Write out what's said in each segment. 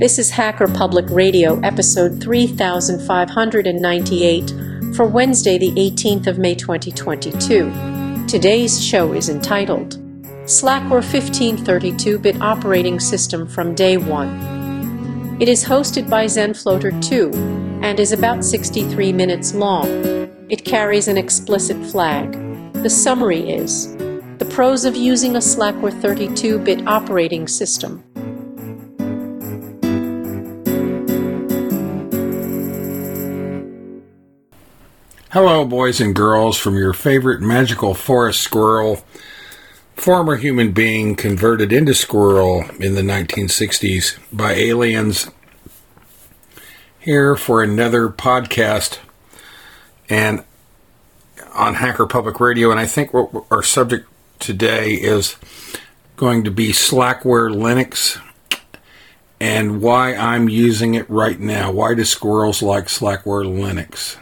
This is Hacker Public Radio, episode 3598, for Wednesday, the 18th of May 2022. Today's show is entitled Slackware 1532-bit Operating System from Day 1. It is hosted by ZenFloater 2 and is about 63 minutes long. It carries an explicit flag. The summary is the pros of using a Slackware 32-bit operating system. Hello, boys and girls, from your favorite magical forest squirrel, former human being converted into squirrel in the 1960s by aliens, here for another podcast and on Hacker Public Radio. And I think what our subject today is going to be Slackware Linux and why I'm using it right now. Why do squirrels like Slackware Linux?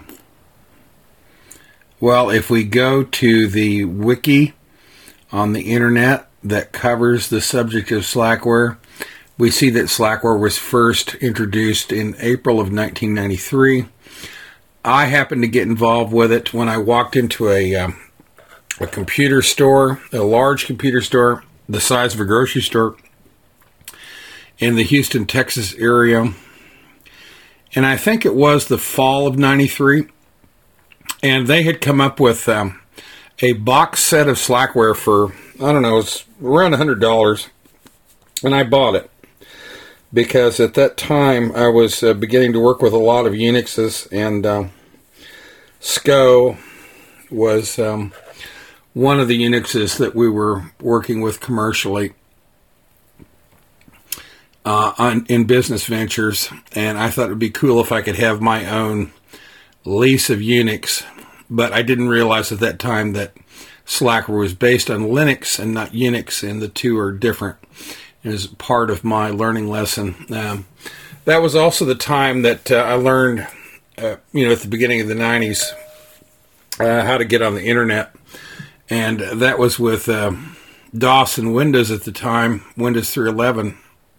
Well, if we go to the wiki on the internet that covers the subject of Slackware, we see that Slackware was first introduced in April of 1993. I happened to get involved with it when I walked into a computer store, a large computer store, the size of a grocery store, in the Houston, Texas area. And I think it was the fall of 93. And they had come up with a box set of Slackware for, I don't know, it's around $100. And I bought it because at that time I was beginning to work with a lot of Unixes, and SCO was one of the Unixes that we were working with commercially in business ventures. And I thought it would be cool if I could have my own lease of Unix, but I didn't realize at that time that Slackware was based on Linux and not Unix, and the two are different. It was part of my learning lesson. That was also the time that I learned, at the beginning of the 90s, how to get on the internet, and that was with DOS and Windows at the time, Windows 3.11.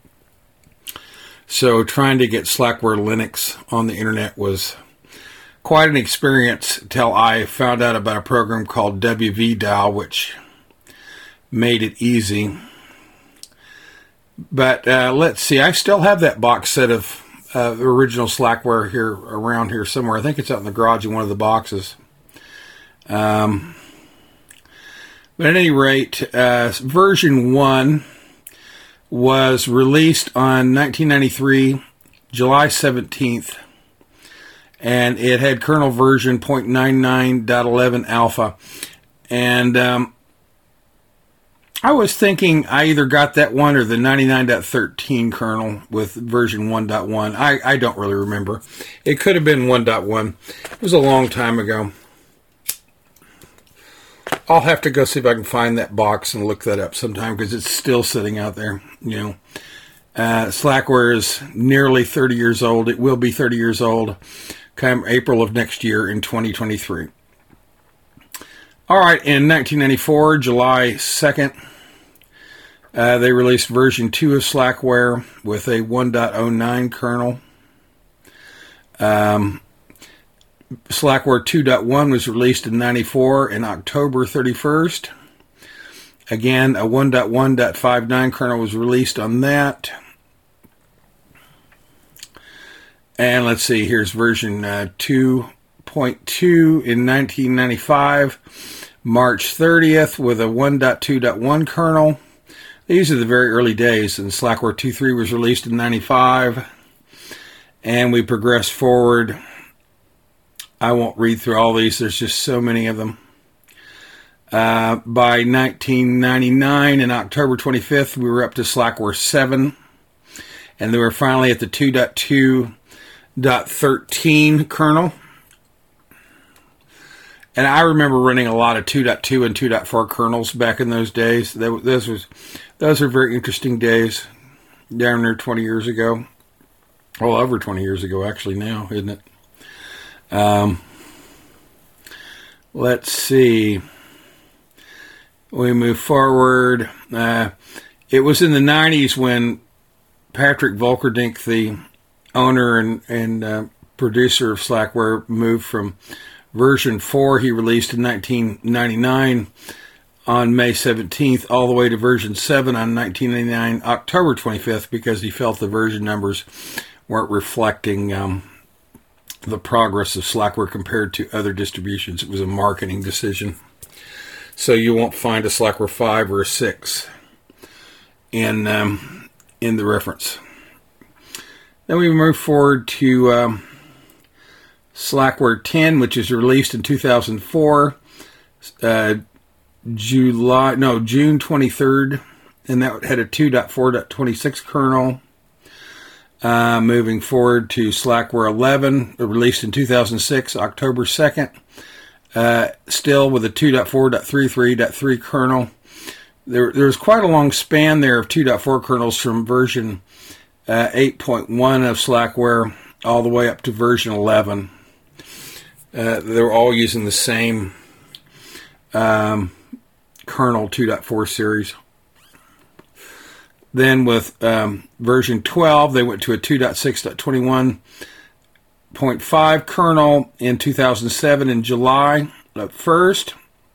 So trying to get Slackware Linux on the internet was quite an experience till I found out about a program called WVDAL, which made it easy. But let's see, I still have that box set of original Slackware here around here somewhere. I think it's out in the garage in one of the boxes. But at any rate, version 1 was released on 1993, July 17th. And it had kernel version 0.99.11 alpha. And I was thinking I either got that one or the 99.13 kernel with version 1.1. I don't really remember. It could have been 1.1. It was a long time ago. I'll have to go see if I can find that box and look that up sometime, because it's still sitting out there. Slackware is nearly 30 years old. It will be 30 years old come April of next year in 2023. All right, in 1994, July 2nd, they released version 2 of Slackware with a 1.09 kernel. Slackware 2.1 was released in 94 in October 31st. Again, a 1.1.59 kernel was released on that. And let's see, here's version 2.2 in 1995, March 30th, with a 1.2.1 kernel. These are the very early days, and Slackware 2.3 was released in 95. And we progressed forward. I won't read through all these, there's just so many of them. By 1999, in October 25th, we were up to Slackware 7. And they were finally at the 2.2.13 kernel. And I remember running a lot of 2.2 and 2.4 kernels back in those days. Those are very interesting days, down there 20 years ago. Well, over 20 years ago, actually, now, isn't it? Let's see. We move forward. It was in the 90s when Patrick Volkerdink, the owner and producer of Slackware, moved from version 4 he released in 1999 on May 17th all the way to version 7 on 1999 October 25th because he felt the version numbers weren't reflecting the progress of Slackware compared to other distributions. It was a marketing decision. So you won't find a Slackware 5 or a 6 in the reference. Then we move forward to Slackware 10, which is released in 2004, June 23rd, and that had a 2.4.26 kernel. Moving forward to Slackware 11, released in 2006, October 2nd, still with a 2.4.33.3 kernel. There's quite a long span there of 2.4 kernels from version 8.1 of Slackware all the way up to version 11. They're all using the same kernel 2.4 series. Then with version 12, they went to a 2.6.21.5 kernel in 2007 in July 1st.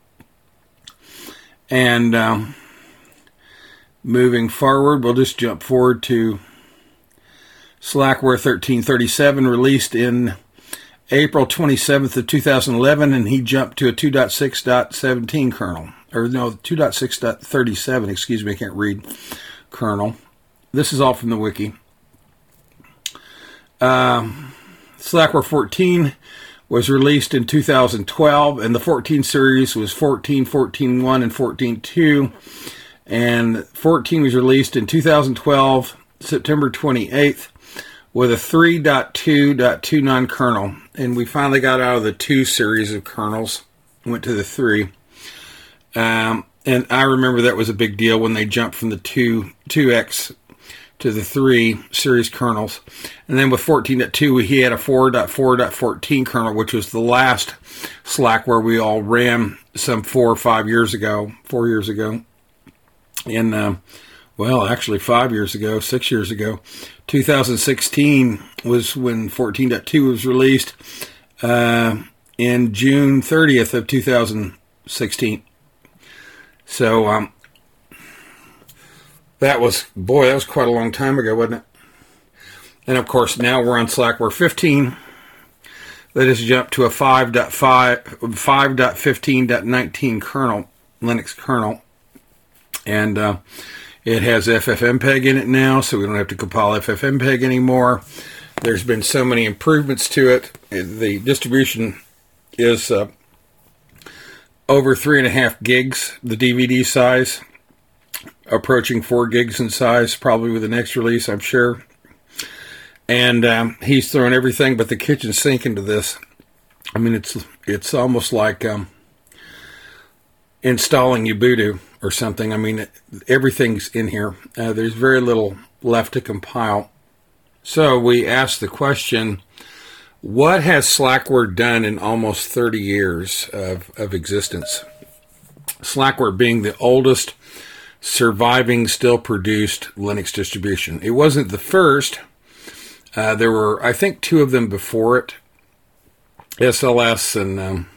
And moving forward, we'll just jump forward to Slackware 1337, released in April 27th of 2011, and he jumped to a 2.6.17 kernel. Or no, 2.6.37, excuse me, I can't read kernel. This is all from the wiki. Slackware 14 was released in 2012, and the 14 series was 14, 14.1, and 14.2. And 14 was released in 2012, September 28th, with a 3.2.29 kernel. And we finally got out of the 2 series of kernels, went to the 3. And I remember that was a big deal when they jumped from the 2X to the 3 series kernels. And then with 14.2, he had a 4.4.14 kernel, which was the last Slackware we all ran some 4 years ago. And, well, actually 5 years ago, 6 years ago. 2016 was when 14.2 was released in June 30th of 2016. So, that was quite a long time ago, wasn't it? And of course, now we're on Slackware 15. That has jumped to a 5.15.19 kernel, Linux kernel. And it has FFmpeg in it now, so we don't have to compile FFmpeg anymore. There's been so many improvements to it. The distribution is over 3.5 gigs, the DVD size, approaching 4 gigs in size, probably with the next release, I'm sure. And he's thrown everything but the kitchen sink into this. I mean, it's almost like installing Ubuntu or something. I mean, everything's in here. There's very little left to compile. So we asked the question, what has Slackware done in almost 30 years of existence? Slackware being the oldest surviving, still produced Linux distribution. It wasn't the first. There were, I think, 2 of them before it. SLS and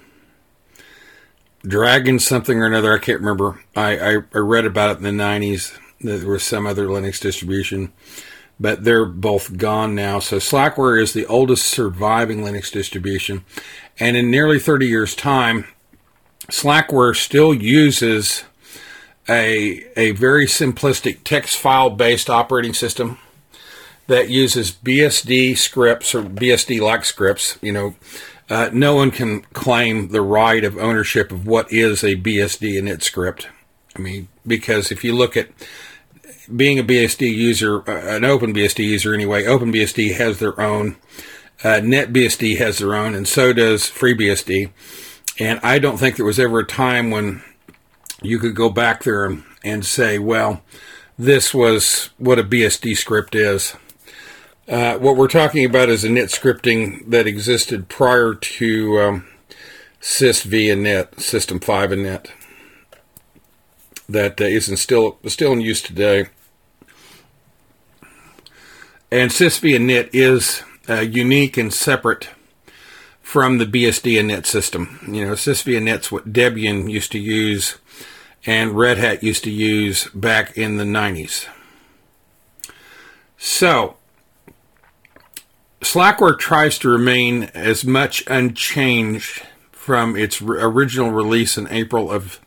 Dragon something or another, I can't remember. I read about it in the 90s. There was some other Linux distribution, but they're both gone now. So Slackware is the oldest surviving Linux distribution. And in nearly 30 years' time, Slackware still uses a very simplistic text file-based operating system that uses BSD scripts or BSD-like scripts. No one can claim the right of ownership of what is a BSD init script. I mean, because if you look at being a BSD user, an OpenBSD user anyway, OpenBSD has their own, NetBSD has their own, and so does FreeBSD. And I don't think there was ever a time when you could go back there and say, well, this was what a BSD script is. What we're talking about is init scripting that existed prior to SysV init, System 5 init, that isn't still in use today. And SysVia Init is unique and separate from the BSD Init system. You know, SysVia Init's what Debian used to use and Red Hat used to use back in the 90s. So, Slackware tries to remain as much unchanged from its original release in April of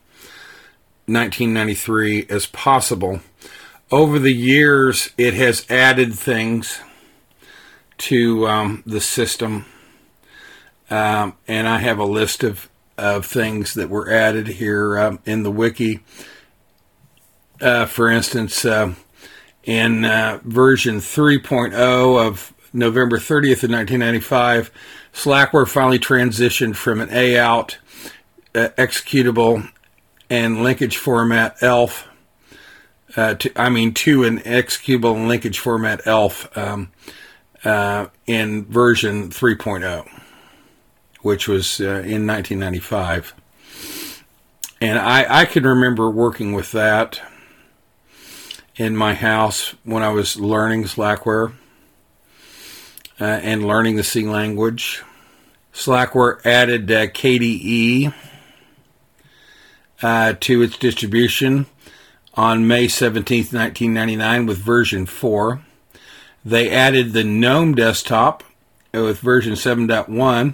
1993 as possible. Over the years, it has added things to the system. And I have a list of things that were added here in the wiki. For instance, in version 3.0 of November 30th of 1995, Slackware finally transitioned from an A-out executable and linkage format ELF to an executable and linkage format ELF in version 3.0. Which was in 1995. And I can remember working with that in my house when I was learning Slackware and learning the C language. Slackware added KDE to its distribution on May 17th, 1999 with version 4. They added the GNOME desktop with version 7.1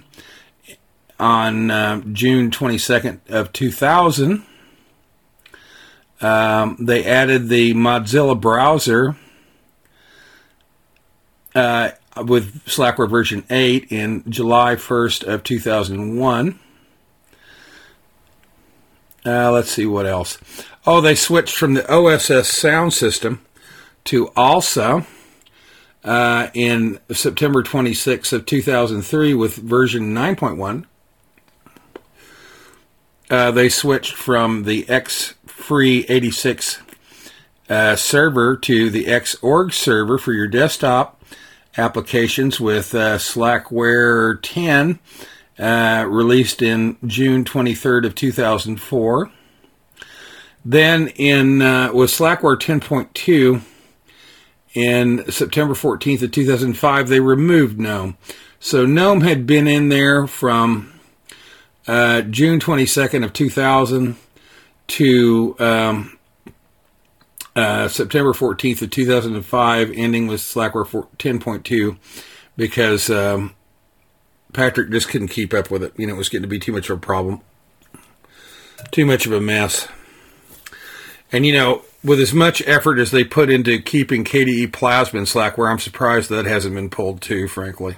on June 22nd of 2000. They added the Mozilla browser with Slackware version 8 in July 1st of 2001. Let's see what else. Oh, they switched from the OSS sound system to ALSA in September 26th of 2003 with version 9.1. They switched from the X-Free86 server to the Xorg server for your desktop applications with Slackware 10, released in June 23rd of 2004. Then with Slackware 10.2, in September 14th of 2005, they removed GNOME. So GNOME had been in there from June 22nd of 2000 to September 14th of 2005, ending with Slackware 10.2, because Patrick just couldn't keep up with it. You know, it was getting to be too much of a problem, too much of a mess. And, you know, with as much effort as they put into keeping KDE Plasma in Slackware, I'm surprised that hasn't been pulled too, frankly.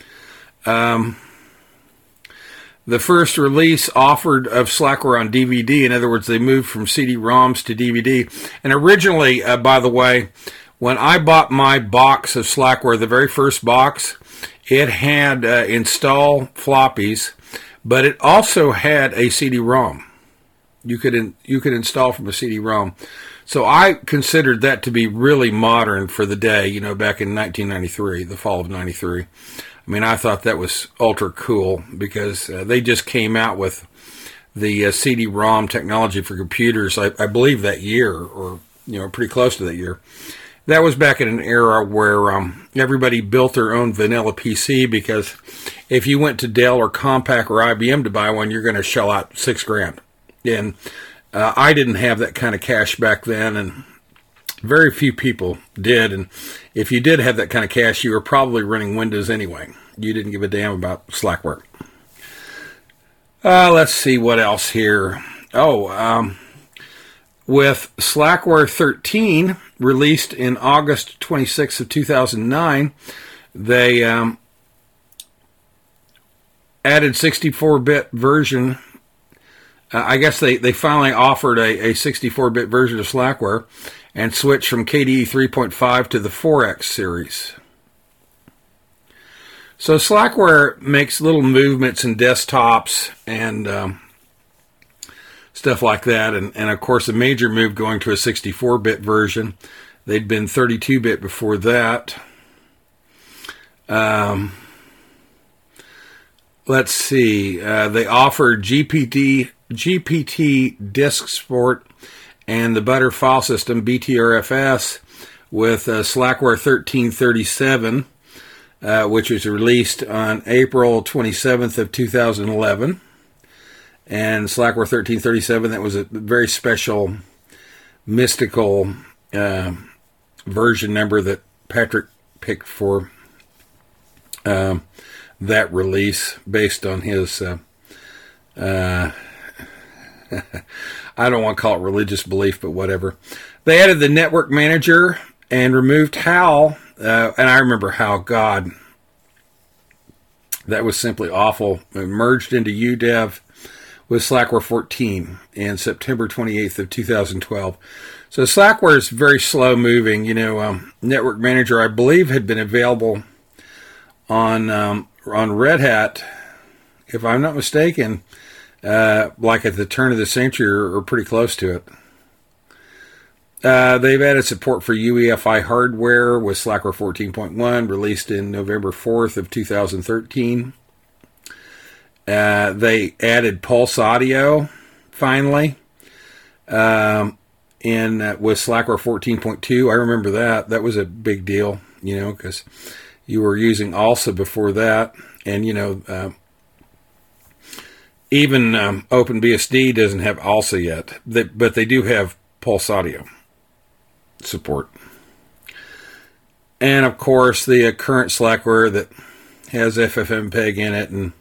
The first release offered of Slackware on DVD, in other words, they moved from CD-ROMs to DVD. And originally, by the way, when I bought my box of Slackware, the very first box, it had install floppies, but it also had a CD-ROM. You could install from a CD-ROM. So I considered that to be really modern for the day, you know, back in 1993, the fall of 93. I mean, I thought that was ultra cool because they just came out with the CD-ROM technology for computers, I believe that year, or, you know, pretty close to that year. That was back in an era where everybody built their own vanilla PC, because if you went to Dell or Compaq or IBM to buy one, you're going to shell out $6,000. And I didn't have that kind of cash back then, and very few people did. And if you did have that kind of cash, you were probably running Windows anyway. You didn't give a damn about Slackware. Let's see what else here. With Slackware 13, released in August 26th of 2009, they added 64-bit version. I guess they finally offered a 64-bit version of Slackware and switched from KDE 3.5 to the 4X series. So Slackware makes little movements in desktops and stuff like that. And of course, a major move going to a 64-bit version. They'd been 32-bit before that. Let's see. They offered GPT disk support and the Butter file system, BTRFS, with Slackware 1337, which was released on April 27th of 2011. And Slackware 1337, that was a very special, mystical version number that Patrick picked for that release based on his, I don't want to call it religious belief, but whatever. They added the network manager and removed HAL, and I remember HAL, God, that was simply awful. It merged into UDEV with Slackware 14 in September 28th of 2012. So Slackware is very slow moving. Network Manager, I believe, had been available on Red Hat, if I'm not mistaken, like at the turn of the century or pretty close to it. They've added support for UEFI hardware with Slackware 14.1, released in November 4th of 2013. They added Pulse Audio, finally, with Slackware 14.2. I remember that. That was a big deal, because you were using ALSA before that. And, even OpenBSD doesn't have ALSA yet, but they do have Pulse Audio support. And, of course, the current Slackware that has FFmpeg in it and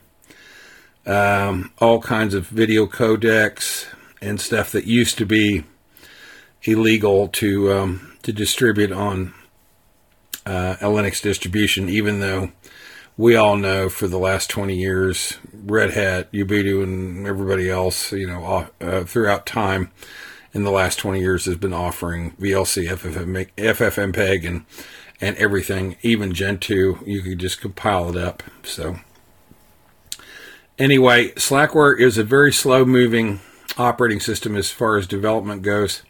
all kinds of video codecs and stuff that used to be illegal to distribute on a Linux distribution, even though we all know for the last 20 years, Red Hat, Ubuntu, and everybody else, throughout time in the last 20 years has been offering VLC, FFmpeg, and everything, even Gentoo. You could just compile it up. So anyway, Slackware is a very slow-moving operating system as far as development goes,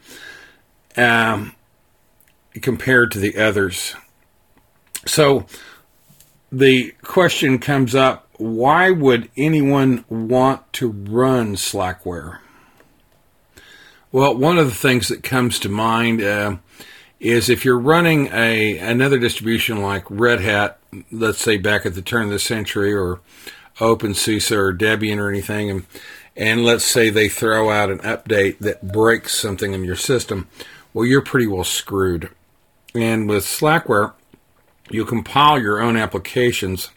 compared to the others. So the question comes up, why would anyone want to run Slackware? Well, one of the things that comes to mind is if you're running another distribution like Red Hat, let's say back at the turn of the century, or OpenSUSE or Debian or anything, and let's say they throw out an update that breaks something in your system, well, you're pretty well screwed. And with Slackware, you compile your own applications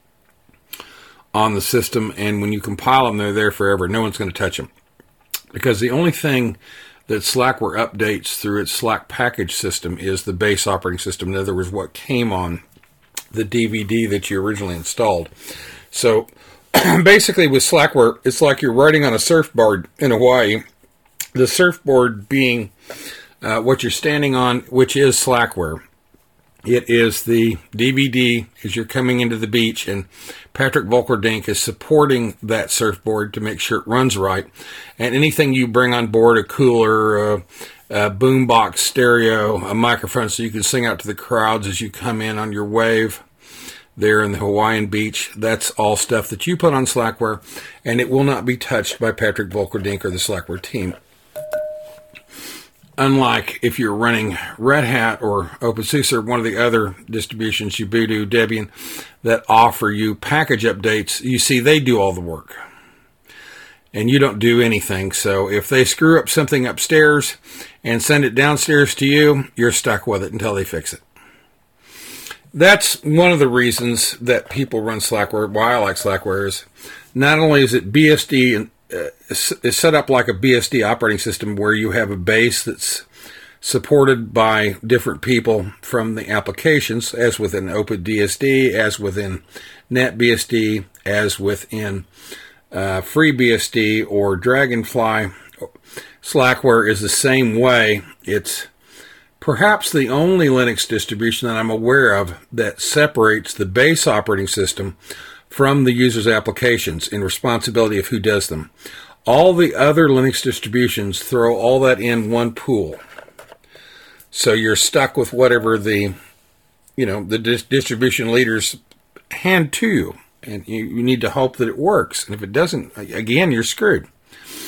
on the system, and when you compile them, they're there forever. No one's going to touch them. Because the only thing that Slackware updates through its Slack package system is the base operating system. In other words, what came on the DVD that you originally installed. So basically with Slackware, it's like you're riding on a surfboard in Hawaii. The surfboard being what you're standing on, which is Slackware. It is the DVD as you're coming into the beach, and Patrick Volkerdink is supporting that surfboard to make sure it runs right. And anything you bring on board, a cooler, a boombox stereo, a microphone so you can sing out to the crowds as you come in on your wave there in the Hawaiian beach, that's all stuff that you put on Slackware, and it will not be touched by Patrick Volkerdink or the Slackware team. Unlike if you're running Red Hat or OpenSUSE or one of the other distributions, Ubuntu, Debian, that offer you package updates, you see they do all the work. And you don't do anything. So if they screw up something upstairs and send it downstairs to you, you're stuck with it until they fix it. That's one of the reasons that people run Slackware. Why I like Slackware is not only is it BSD and is set up like a BSD operating system where you have a base that's supported by different people from the applications, as within OpenBSD, as within NetBSD, as within FreeBSD or Dragonfly. Slackware is the same way. It's perhaps the only Linux distribution that I'm aware of that separates the base operating system from the user's applications in responsibility of who does them. All the other Linux distributions throw all that in one pool. So you're stuck with whatever the distribution leaders hand to you. And you need to hope that it works. And if it doesn't, again, you're screwed.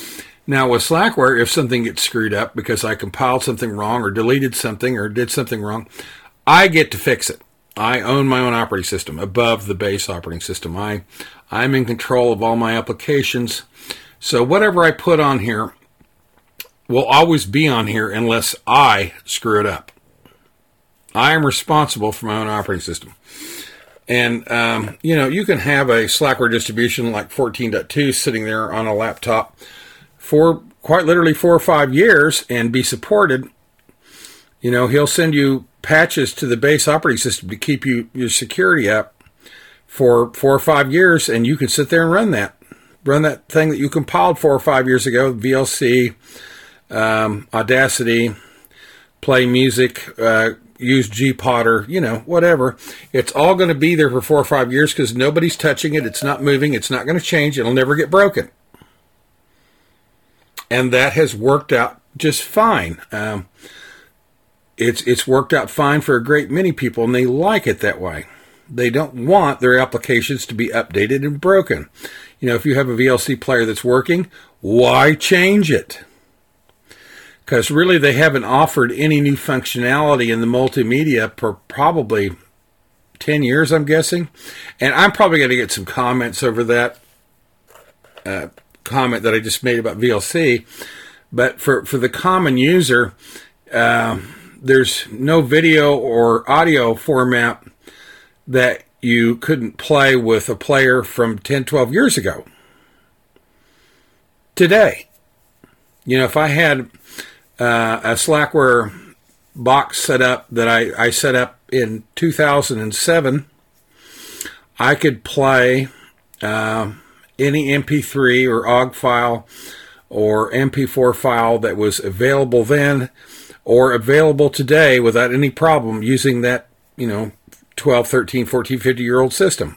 Now with Slackware, if something gets screwed up because I compiled something wrong or deleted something or did something wrong, I get to fix it. I own my own operating system above the base operating system. I'm in control of all my applications. So whatever I put on here will always be on here unless I screw it up. I am responsible for my own operating system. And, you can have a Slackware distribution like 14.2 sitting there on a laptop for quite literally 4 or 5 years and be supported. He'll send you patches to the base operating system to keep your security up for 4 or 5 years, and you can sit there and run that thing that you compiled 4 or 5 years ago, VLC, Audacity, play music, use GPotter, whatever. It's all going to be there for 4 or 5 years because nobody's touching it. It's not moving. It's not going to change. It'll never get broken. And that has worked out just fine. It's worked out fine for a great many people, and they like it that way. They don't want their applications to be updated and broken. If you have a VLC player that's working, why change it? Because really they haven't offered any new functionality in the multimedia for probably 10 years, I'm guessing. And I'm probably going to get some comments over that comment that I just made about VLC. But for the common user, there's no video or audio format that you couldn't play with a player from 10, 12 years ago. Today, if I had a Slackware box set up that I set up in 2007, I could play any MP3 or OGG file or MP4 file that was available then or available today without any problem using that, 12, 13, 14, 50-year-old system.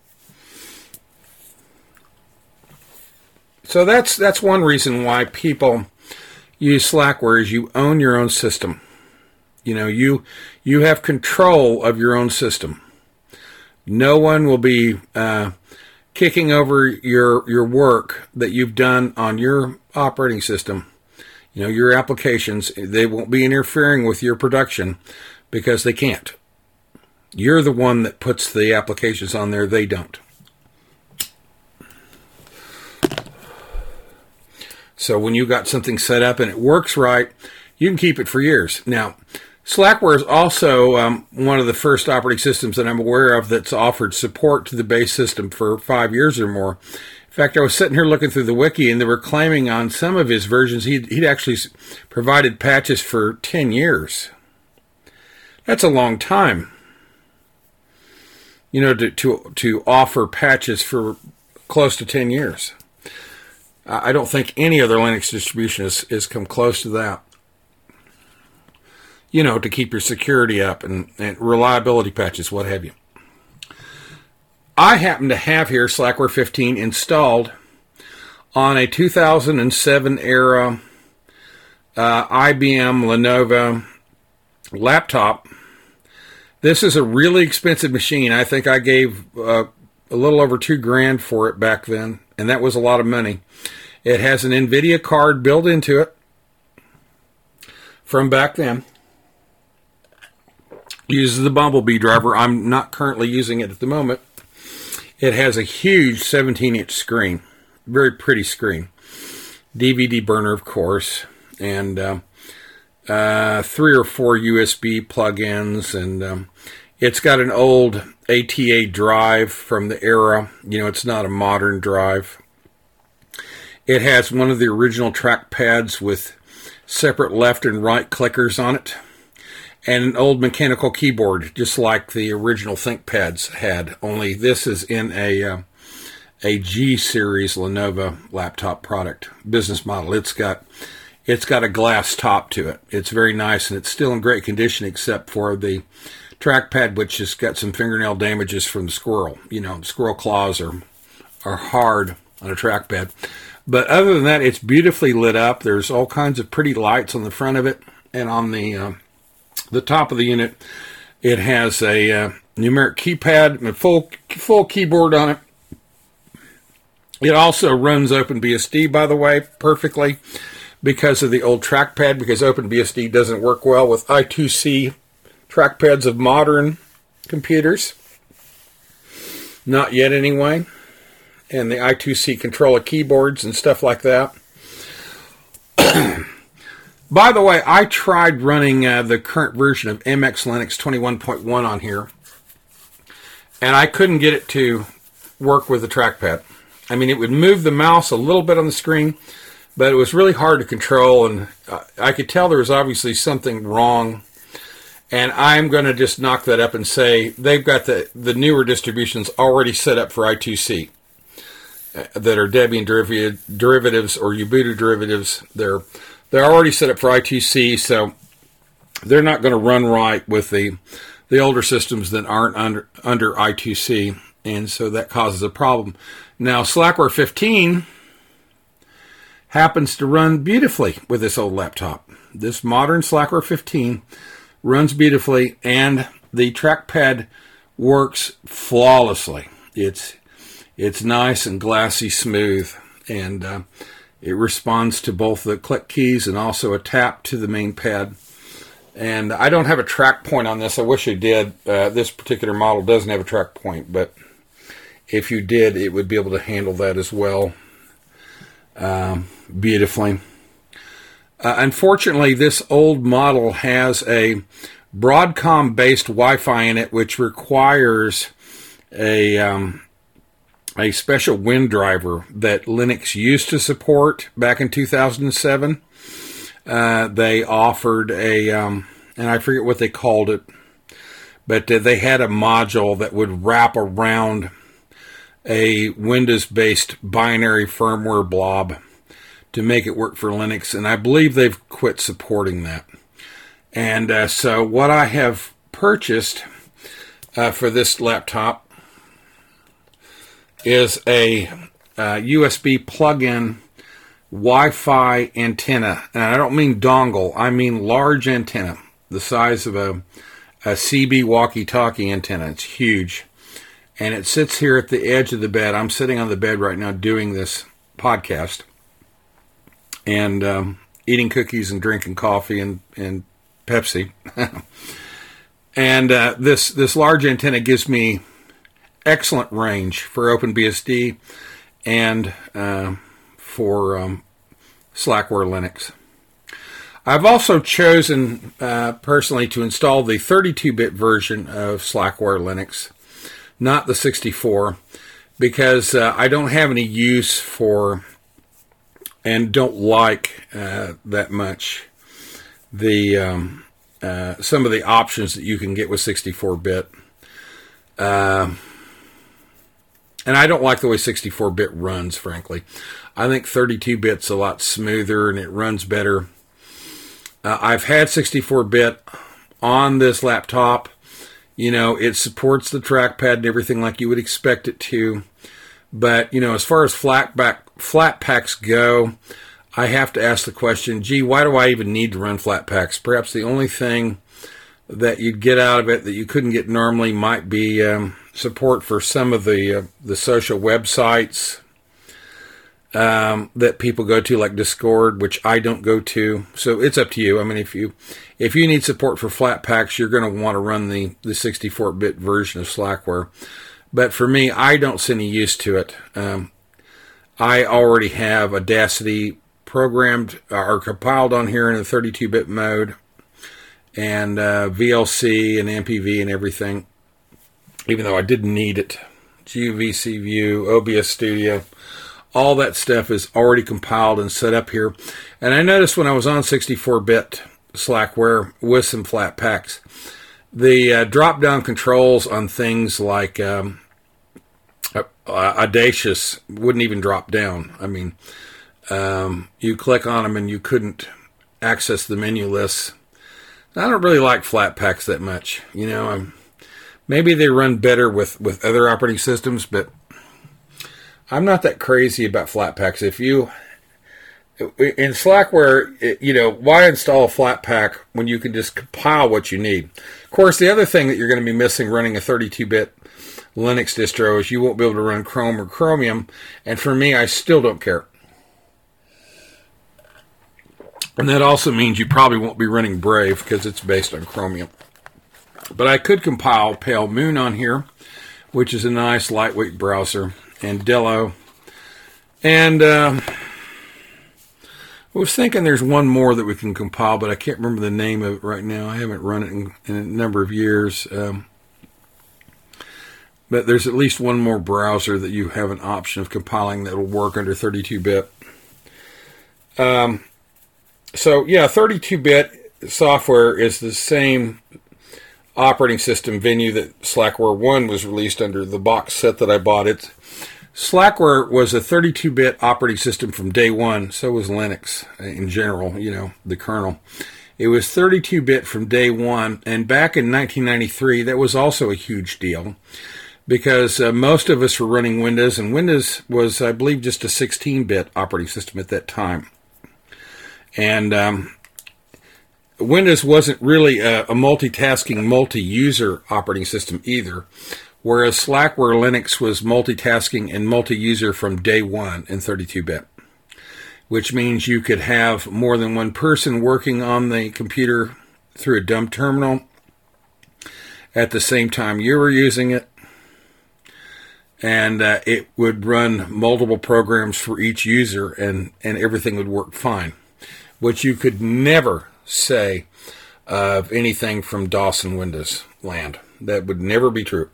So that's one reason why people use Slackware is you own your own system. You have control of your own system. No one will be kicking over your work that you've done on your operating system. Your applications, they won't be interfering with your production because they can't. You're the one that puts the applications on there. They don't. So when you got something set up and it works right, you can keep it for years. Now, Slackware is also one of the first operating systems that I'm aware of that's offered support to the base system for 5 years or more. In fact, I was sitting here looking through the wiki, and they were claiming on some of his versions he'd actually provided patches for 10 years. That's a long time. To offer patches for close to 10 years. I don't think any other Linux distribution has come close to that. To keep your security up and reliability patches, what have you. I happen to have here Slackware 15 installed on a 2007 era IBM Lenovo laptop. This is a really expensive machine. I think I gave a little over $2,000 for it back then, and that was a lot of money. It has an NVIDIA card built into it from back then. Uses the Bumblebee driver. I'm not currently using it at the moment. It has a huge 17-inch screen. Very pretty screen. DVD burner, of course, and 3 or 4 USB plug-ins, and it's got an old ATA drive from the era. It's not a modern drive. It has one of the original trackpads with separate left and right clickers on it, and an old mechanical keyboard, just like the original ThinkPads had, only this is in a G-series Lenovo laptop product, business model. It's got a glass top to it. It's very nice, and it's still in great condition except for the trackpad, which has got some fingernail damages from the squirrel. Squirrel claws are hard on a trackpad. But other than that, it's beautifully lit up. There's all kinds of pretty lights on the front of it, and on the top of the unit, it has a numeric keypad and a full keyboard on it. It also runs OpenBSD, by the way, perfectly because of the old trackpad, because OpenBSD doesn't work well with I2C trackpads of modern computers. Not yet, anyway. And the I2C controller keyboards and stuff like that. By the way, I tried running the current version of MX Linux 21.1 on here, and I couldn't get it to work with the trackpad. I mean, it would move the mouse a little bit on the screen, but it was really hard to control, and I could tell there was obviously something wrong. And I'm going to just knock that up and say they've got the newer distributions already set up for I2C that are Debian derivatives or Ubuntu derivatives. They're already set up for I2C, so they're not going to run right with the older systems that aren't under I2C, and so that causes a problem. Now, Slackware 15 happens to run beautifully with this old laptop. This modern Slackware 15 runs beautifully, and the trackpad works flawlessly. It's nice and glassy smooth, and it responds to both the click keys and also a tap to the main pad. And I don't have a track point on this. I wish I did. This particular model doesn't have a track point, but if you did, it would be able to handle that as well beautifully. Unfortunately, this old model has a Broadcom-based Wi-Fi in it, which requires a special WinDriver that Linux used to support back in 2007. They offered and I forget what they called it, but they had a module that would wrap around a Windows-based binary firmware blob to make it work for Linux, and I believe they've quit supporting that. And so what I have purchased for this laptop is a USB plug-in Wi-Fi antenna. And I don't mean dongle, I mean large antenna, the size of a CB walkie-talkie antenna. It's huge. And it sits here at the edge of the bed. I'm sitting on the bed right now doing this podcast, and eating cookies and drinking coffee and Pepsi. And this large antenna gives me excellent range for OpenBSD and for Slackware Linux. I've also chosen personally to install the 32-bit version of Slackware Linux, not the 64, because I don't have any use for and don't like that much the some of the options that you can get with 64-bit. And I don't like the way 64-bit runs, frankly. I think 32-bit's a lot smoother and it runs better. I've had 64-bit on this laptop. You know, it supports the trackpad and everything like you would expect it to. But, you know, as far as flat packs go, I have to ask the question, gee, why do I even need to run flat packs? Perhaps the only thing that you'd get out of it that you couldn't get normally might be support for some of the social websites that people go to, like Discord, which I don't go to. So it's up to you. I mean, if you need support for flat packs, you're going to want to run the 64-bit version of Slackware. But for me, I don't see any use to it. I already have Audacity programmed or compiled on here in a 32-bit mode, and VLC and MPV and everything, even though I didn't need it. GVC View, OBS Studio, all that stuff is already compiled and set up here. And I noticed when I was on 64-bit Slackware with some flat packs, the drop-down controls on things like Audacious wouldn't even drop down. I mean, you click on them and you couldn't access the menu lists. I don't really like flat packs that much. You know, maybe they run better with other operating systems, but I'm not that crazy about flat packs. If you, in Slackware, you know, why install a flat pack when you can just compile what you need? Of course, the other thing that you're going to be missing running a 32-bit Linux distro is you won't be able to run Chrome or Chromium, and for me, I still don't care. And that also means you probably won't be running Brave because it's based on Chromium. But I could compile Pale Moon on here, which is a nice lightweight browser, and Dello. And I was thinking there's one more that we can compile, but I can't remember the name of it right now. I haven't run it in a number of years. But there's at least one more browser that you have an option of compiling that will work under 32-bit. So, yeah, 32-bit software is the same operating system venue that Slackware 1 was released under the box set that I bought. Slackware was a 32-bit operating system from day one. So was Linux in general, the kernel. It was 32-bit from day one. And back in 1993, that was also a huge deal because most of us were running Windows. And Windows was, I believe, just a 16-bit operating system at that time. And Windows wasn't really a multitasking, multi-user operating system either, whereas Slackware Linux was multitasking and multi-user from day one in 32-bit, which means you could have more than one person working on the computer through a dumb terminal at the same time you were using it, and it would run multiple programs for each user, and everything would work fine, which you could never say of anything from DOS and Windows land. That would never be true.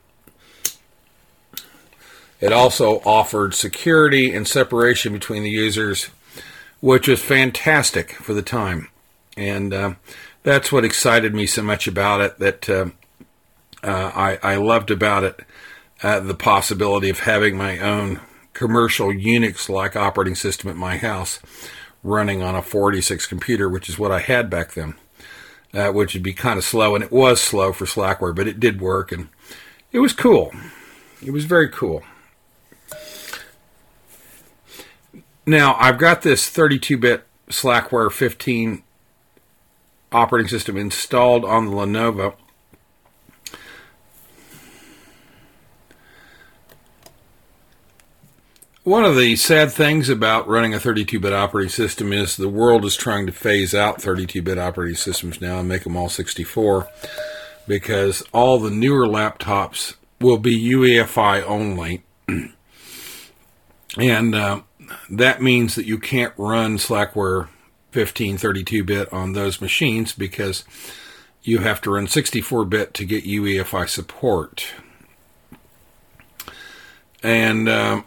It also offered security and separation between the users, which was fantastic for the time. And that's what excited me so much about it, that I loved about it, the possibility of having my own commercial Unix-like operating system at my house running on a 486 computer, which is what I had back then, which would be kind of slow, and it was slow for Slackware, but it did work, and it was cool. It was very cool. Now, I've got this 32-bit Slackware 15 operating system installed on the Lenovo. One of the sad things about running a 32-bit operating system is the world is trying to phase out 32-bit operating systems now and make them all 64, because all the newer laptops will be UEFI only. And that means that you can't run Slackware 15 32-bit on those machines because you have to run 64-bit to get UEFI support. And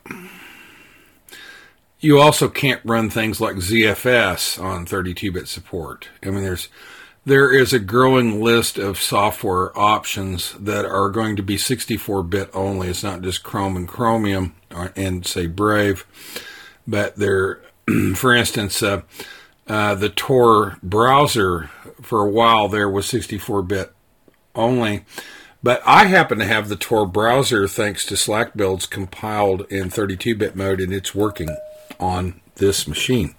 you also can't run things like ZFS on 32-bit support. I mean, there is a growing list of software options that are going to be 64-bit only. It's not just Chrome and Chromium and, say, Brave. But there, for instance, the Tor browser for a while there was 64-bit only. But I happen to have the Tor browser, thanks to Slack builds, compiled in 32-bit mode, and it's working on this machine.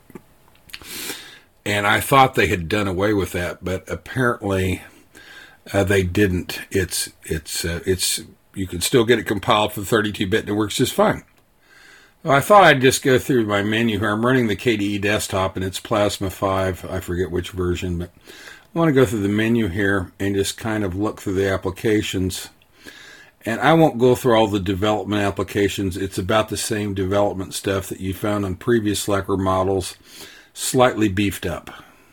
And I thought they had done away with that, but apparently they didn't. It's you can still get it compiled for 32-bit, and it works just fine. Well, I thought I'd just go through my menu here. I'm running the KDE desktop, and it's Plasma 5. I forget which version, but I want to go through the menu here and just kind of look through the applications. And I won't go through all the development applications. It's about the same development stuff that you found on previous Slackware models, slightly beefed up.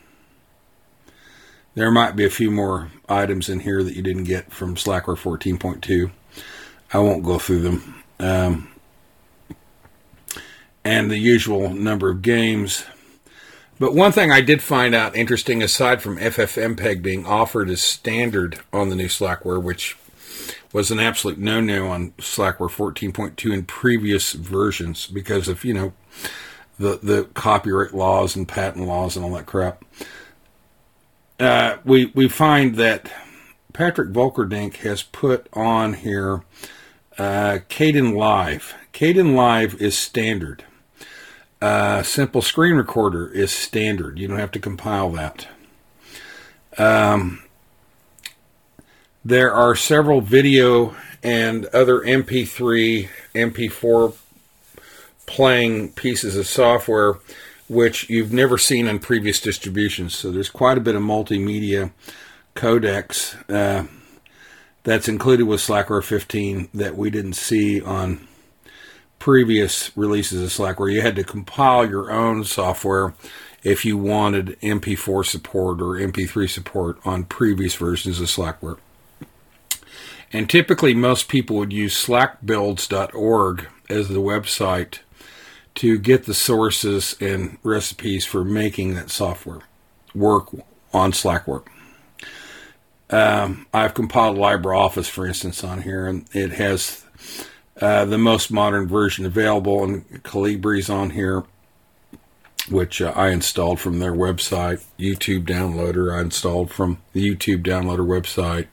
There might be a few more items in here that you didn't get from Slackware 14.2. I won't go through them. And the usual number of games. But one thing I did find out interesting, aside from FFmpeg being offered as standard on the new Slackware, which was an absolute no-no on Slackware 14.2 in previous versions because of, the copyright laws and patent laws and all that crap. We find that Patrick Volkerdink has put on here Kdenlive. Kdenlive is standard. Simple Screen Recorder is standard. You don't have to compile that. There are several video and other MP3, MP4 playing pieces of software which you've never seen on previous distributions. So there's quite a bit of multimedia codecs that's included with Slackware 15 that we didn't see on previous releases of Slackware. You had to compile your own software if you wanted MP4 support or MP3 support on previous versions of Slackware. And typically most people would use slackbuilds.org as the website to get the sources and recipes for making that software work on Slackware. I've compiled LibreOffice, for instance, on here, and it has the most modern version available, and Calibri's on here, which I installed from their website. YouTube Downloader I installed from the YouTube Downloader website.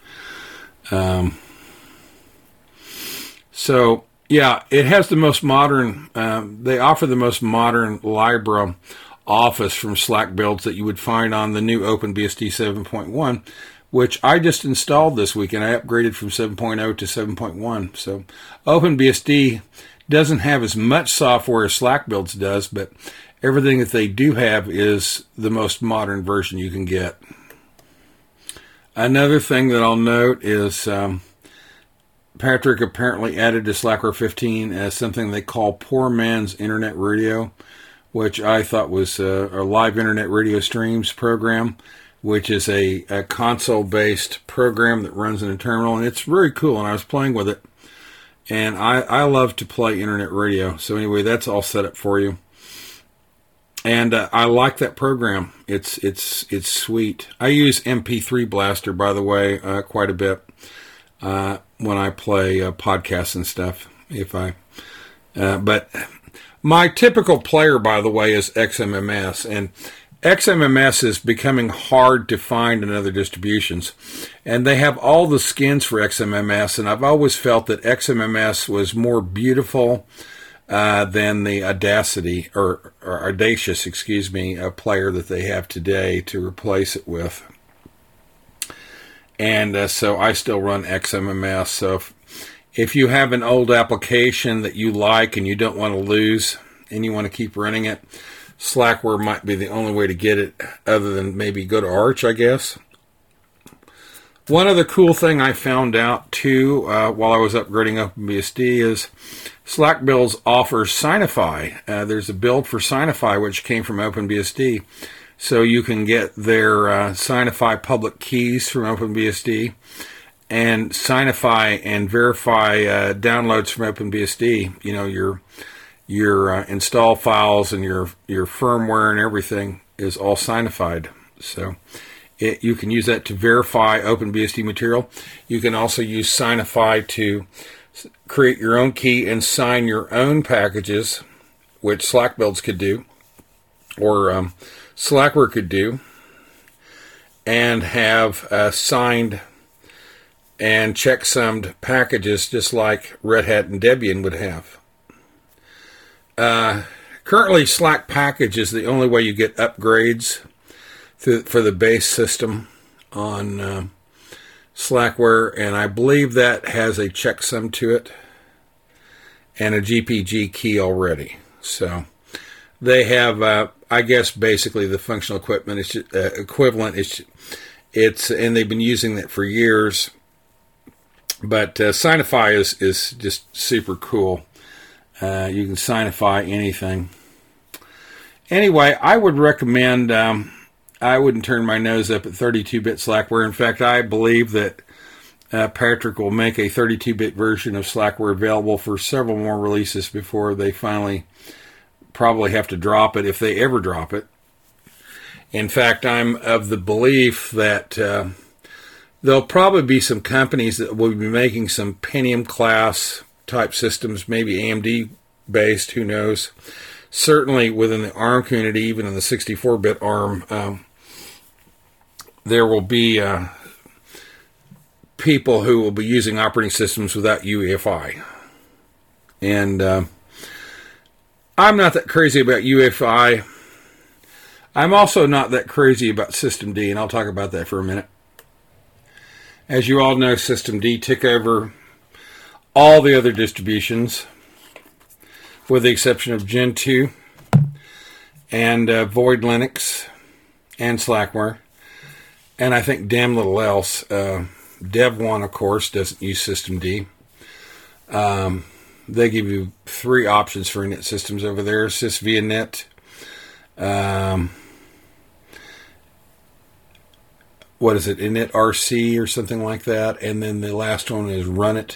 So, yeah, it has the most modern, they offer the most modern LibreOffice from SlackBuilds that you would find on the new OpenBSD 7.1, which I just installed this week, and I upgraded from 7.0 to 7.1. So OpenBSD doesn't have as much software as SlackBuilds does, but everything that they do have is the most modern version you can get. Another thing that I'll note is Patrick apparently added to Slackware 15 as something they call Poor Man's Internet Radio, which I thought was a live internet radio streams program, which is a console-based program that runs in a terminal, and it's very cool, and I was playing with it, and I love to play internet radio. So anyway, that's all set up for you. And I like that program. It's sweet. I use MP3 Blaster, by the way, quite a bit when I play podcasts and stuff. But my typical player, by the way, is XMMS, and XMMS is becoming hard to find in other distributions, and they have all the skins for XMMS, and I've always felt that XMMS was more beautiful than the Audacity, or Audacious, player that they have today to replace it with. And so I still run XMMS. So if you have an old application that you like and you don't want to lose and you want to keep running it, Slackware might be the only way to get it, other than maybe go to Arch, I guess. One other cool thing I found out, too, while I was upgrading OpenBSD is SlackBuilds offers Signify. There's a build for Signify which came from OpenBSD. So you can get their Signify public keys from OpenBSD and Signify and verify downloads from OpenBSD. You know, your install files and your firmware and everything is all Signified. So you can use that to verify OpenBSD material. You can also use Signify to create your own key and sign your own packages, which SlackBuilds could do, or Slackware could do, and have signed and checksummed packages just like Red Hat and Debian would have. Currently, Slack package is the only way you get upgrades for the base system on Slackware, and I believe that has a checksum to it and a GPG key already. So they have, I guess, basically the functional equipment equivalent. It's and they've been using that for years. But Signify is just super cool. You can Signify anything. Anyway, I would recommend. I wouldn't turn my nose up at 32-bit Slackware. In fact, I believe that Patrick will make a 32-bit version of Slackware available for several more releases before they finally probably have to drop it, if they ever drop it. In fact, I'm of the belief that there'll probably be some companies that will be making some Pentium class type systems, maybe AMD based, who knows. Certainly within the ARM community, even in the 64-bit ARM, there will be people who will be using operating systems without UEFI. And I'm not that crazy about UEFI. I'm also not that crazy about Systemd, and I'll talk about that for a minute. As you all know, Systemd took over all the other distributions, with the exception of Gentoo and Void Linux and Slackware, and I think damn little else. Dev1, of course, doesn't use Systemd. They give you 3 options for init systems over there: sysvianet, what is it, initrc or something like that, and then the last one is runit.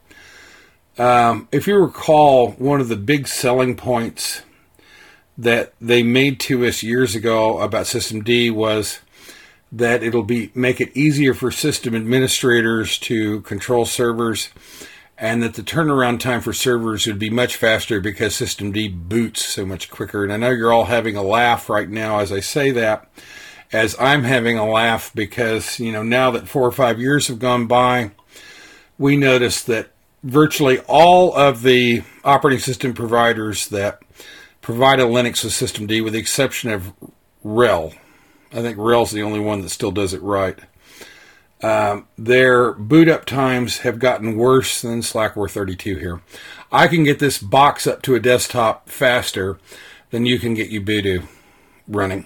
If you recall, one of the big selling points that they made to us years ago about Systemd was that it'll make it easier for system administrators to control servers, and that the turnaround time for servers would be much faster because Systemd boots so much quicker. And I know you're all having a laugh right now as I say that, as I'm having a laugh because, now that 4 or 5 years have gone by, we noticed that virtually all of the operating system providers that provide a Linux with Systemd, with the exception of RHEL, I think RHEL's the only one that still does it right, their boot up times have gotten worse than Slackware 32 here. I can get this box up to a desktop faster than you can get Ubuntu running.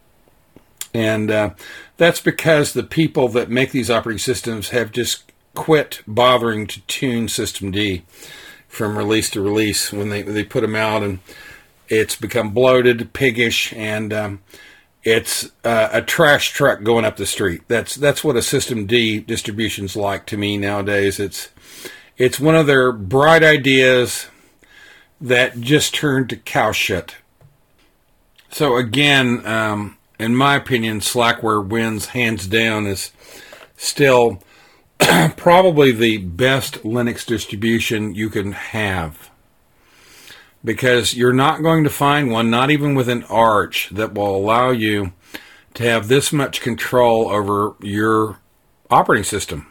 And that's because the people that make these operating systems have just quit bothering to tune Systemd from release to release when they put them out, and it's become bloated, piggish, and it's a trash truck going up the street. That's what a Systemd distribution's like to me nowadays. It's one of their bright ideas that just turned to cow shit. So again, in my opinion, Slackware wins hands down, is still probably the best Linux distribution you can have, because you're not going to find one, not even with an Arch, that will allow you to have this much control over your operating system.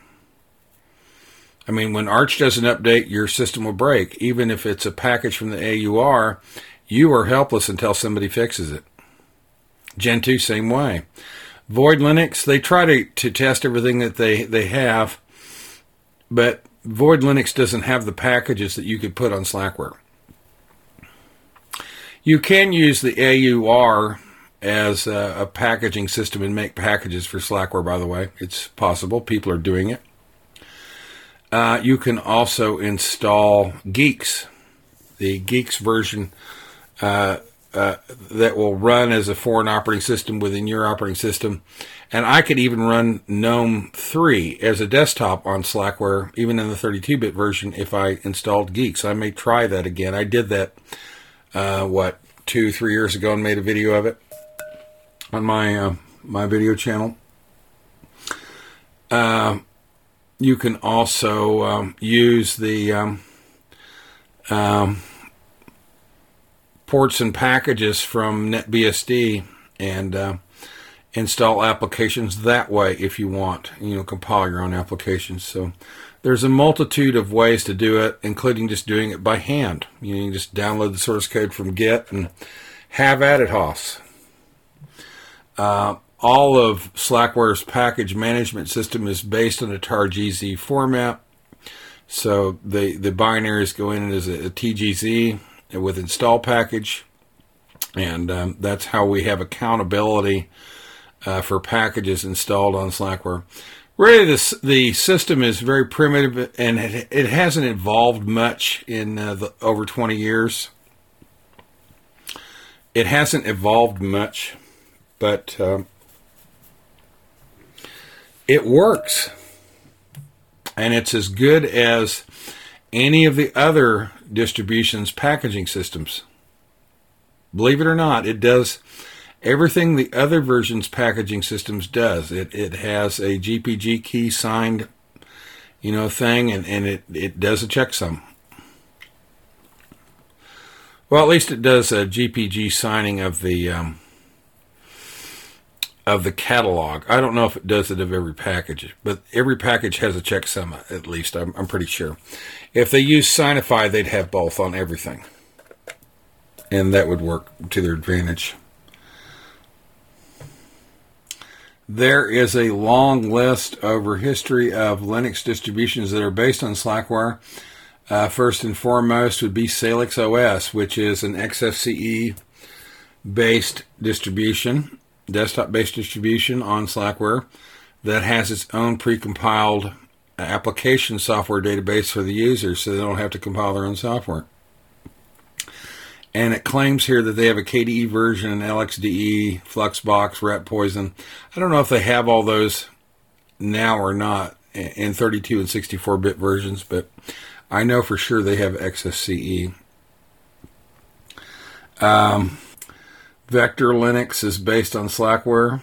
I mean, when Arch doesn't update, your system will break. Even if it's a package from the AUR, you are helpless until somebody fixes it. Gentoo, same way. Void Linux, they try to test everything that they have, but Void Linux doesn't have the packages that you could put on Slackware. You can use the AUR as a packaging system and make packages for Slackware, by the way. It's possible. People are doing it. You can also install Geeks, the Geeks version that will run as a foreign operating system within your operating system. And I could even run GNOME 3 as a desktop on Slackware, even in the 32-bit version, if I installed Geeks. I may try that again. I did that, 2-3 years ago, and made a video of it on my video channel. You can also use the ports and packages from NetBSD and install applications that way if you want. Compile your own applications. So there's a multitude of ways to do it, including just doing it by hand. You can just download the source code from Git and have at it, Hoss. All of Slackware's package management system is based on a tar-gz format. So the binaries go in as a TGZ with install package, and that's how we have accountability for packages installed on Slackware. Really, the system is very primitive, and it hasn't evolved much in over 20 years. It hasn't evolved much, but it works, and it's as good as any of the other distributions' packaging systems. Believe it or not, it does everything the other versions' packaging systems does. It has a GPG key signed, thing, and it does a checksum. Well, at least it does a GPG signing of the catalog. I don't know if it does it of every package, but every package has a checksum, at least. I'm pretty sure. If they use Signify, they'd have both on everything, and that would work to their advantage. There is a long list over history of Linux distributions that are based on Slackware. First and foremost would be Salix OS, which is an XFCE-based distribution, desktop-based distribution on Slackware that has its own precompiled application software database for the users, so they don't have to compile their own software. And it claims here that they have a KDE version, an LXDE, Fluxbox, Rat Poison. I don't know if they have all those now or not in 32 and 64-bit versions, but I know for sure they have XFCE. Vector Linux is based on Slackware.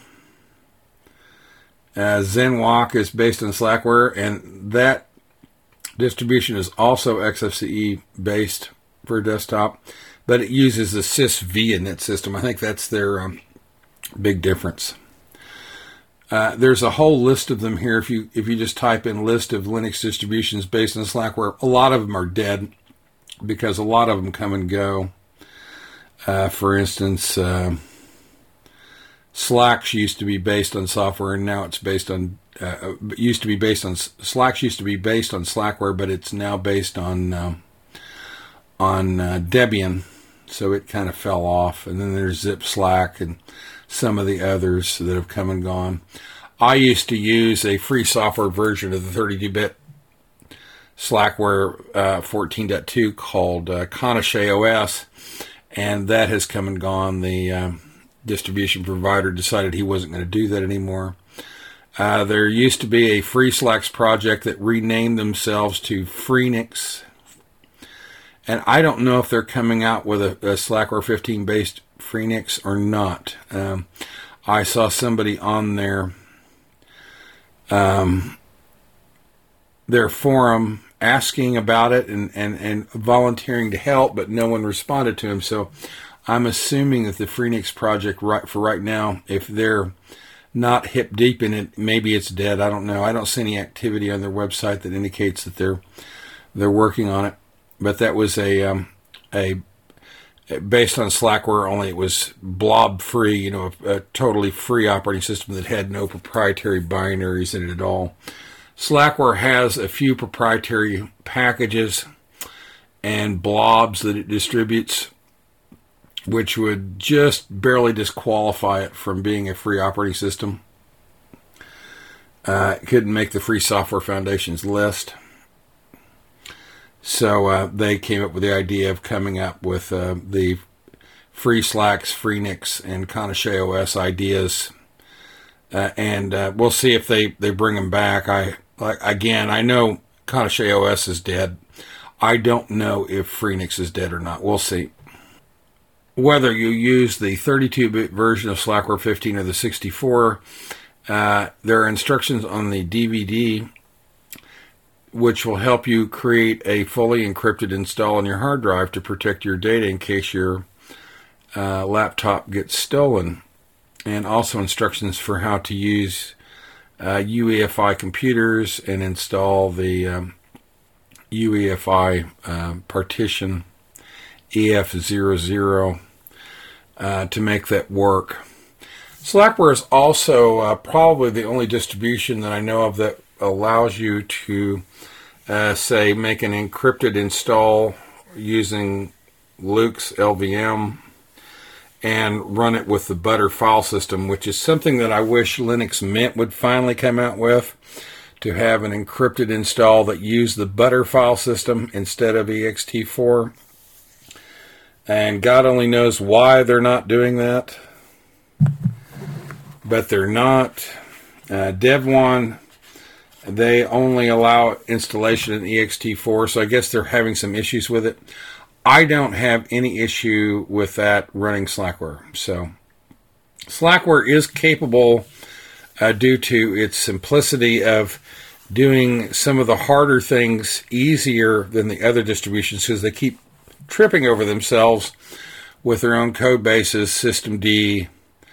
ZenWalk is based on Slackware, and that distribution is also XFCE based for desktop, but it uses the sysvianet system. I think that's their big difference. There's a whole list of them here. If you just type in list of Linux distributions based on Slackware, a lot of them are dead because a lot of them come and go. For instance, Slacks used to be based on software, and now it's based on. Slacks used to be based on Slackware, but it's now based on Debian, so it kind of fell off. And then there's ZipSlack and some of the others that have come and gone. I used to use a free software version of the 32-bit Slackware 14.2 called Konoshe OS, and that has come and gone. The distribution provider decided he wasn't going to do that anymore. There used to be a Free Slacks project that renamed themselves to Freenix. And I don't know if they're coming out with a Slackware 15 based Freenix or not. I saw somebody on their forum asking about it and volunteering to help, but no one responded to him. So I'm assuming that the Freenix project for right now, if they're not hip deep in it, maybe it's dead. I don't know. I don't see any activity on their website that indicates that they're working on it. But that was a based on Slackware, only it was blob free, a totally free operating system that had no proprietary binaries in it at all. Slackware has a few proprietary packages and blobs that it distributes, which would just barely disqualify it from being a free operating system. It couldn't make the Free Software Foundation's list. So they came up with the idea of coming up with the Free Slacks, Freenix, and Konoshe OS ideas. And we'll see if they bring them back. I know Konoshe OS is dead. I don't know if Freenix is dead or not. We'll see. Whether you use the 32-bit version of Slackware 15 or the 64, there are instructions on the DVD which will help you create a fully encrypted install on your hard drive to protect your data in case your laptop gets stolen. And also instructions for how to use UEFI computers and install the UEFI partition EF00 to make that work. Slackware is also probably the only distribution that I know of that allows you to say make an encrypted install using Luke's LVM and run it with the Butter file system, which is something that I wish Linux Mint would finally come out with, to have an encrypted install that used the Butter file system instead of ext4. And God only knows why they're not doing that, but they're not. Devuan, they only allow installation in ext4, so I guess they're having some issues with it. I don't have any issue with that running Slackware. So Slackware is capable, due to its simplicity, of doing some of the harder things easier than the other distributions, because they keep tripping over themselves with their own code bases, systemd,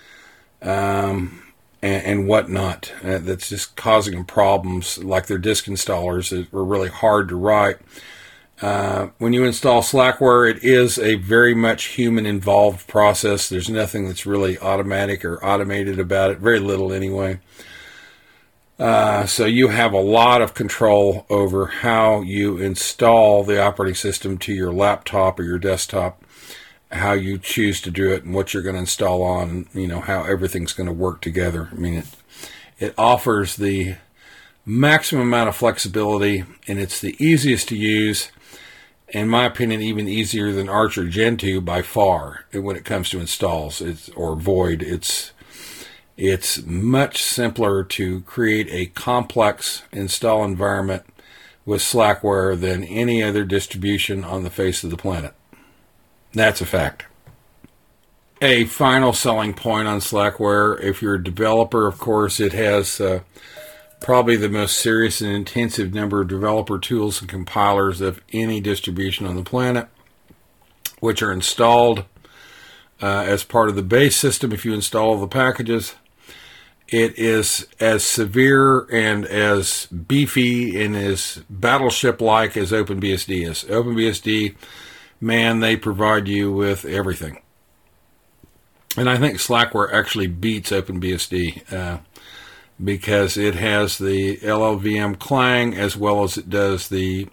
and whatnot. That's just causing them problems, like their disk installers that were really hard to write. When you install Slackware, it is a very much human-involved process. There's nothing that's really automatic or automated about it, very little anyway. So you have a lot of control over how you install the operating system to your laptop or your desktop, how you choose to do it, and what you're going to install on, and how everything's going to work together. I mean, it offers the maximum amount of flexibility, and it's the easiest to use. In my opinion, even easier than Arch or Gentoo by far when it comes to installs or Void. It's much simpler to create a complex install environment with Slackware than any other distribution on the face of the planet. That's a fact. A final selling point on Slackware, if you're a developer, of course, it has probably the most serious and intensive number of developer tools and compilers of any distribution on the planet, which are installed as part of the base system if you install all the packages. It is as severe and as beefy and as battleship-like as OpenBSD is. OpenBSD, man, they provide you with everything. And I think Slackware actually beats OpenBSD because it has the LLVM Clang as well as it does the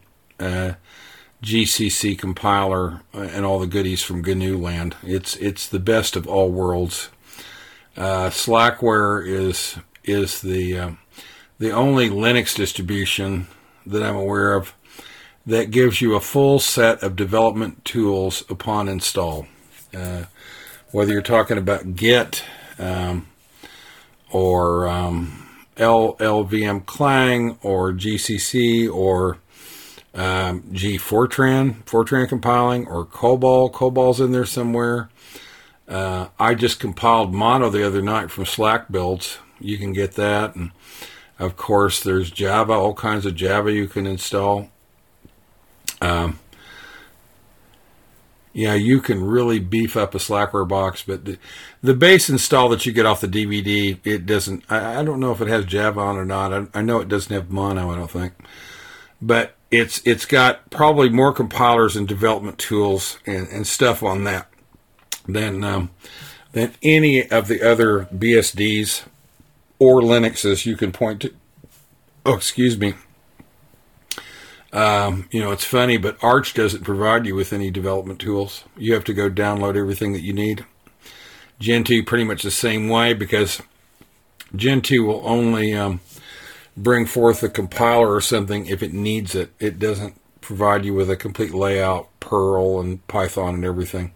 GCC compiler and all the goodies from GNU land. It's the best of all worlds. Slackware is the only Linux distribution that I'm aware of that gives you a full set of development tools upon install. Whether you're talking about Git or LLVM Clang or GCC or Fortran compiling or COBOL. COBOL's in there somewhere. I just compiled Mono the other night from Slack builds. You can get that. And of course, there's Java, all kinds of Java you can install. You can really beef up a Slackware box, but the base install that you get off the DVD, it doesn't, I don't know if it has Java on or not. I know it doesn't have Mono, I don't think. But it's got probably more compilers and development tools and stuff on that than any of the other BSDs or Linuxes you can point to. Oh, excuse me. It's funny, but Arch doesn't provide you with any development tools. You have to go download everything that you need. Gentoo pretty much the same way, because Gentoo will only bring forth a compiler or something if it needs it. It doesn't provide you with a complete layout, Perl and Python and everything.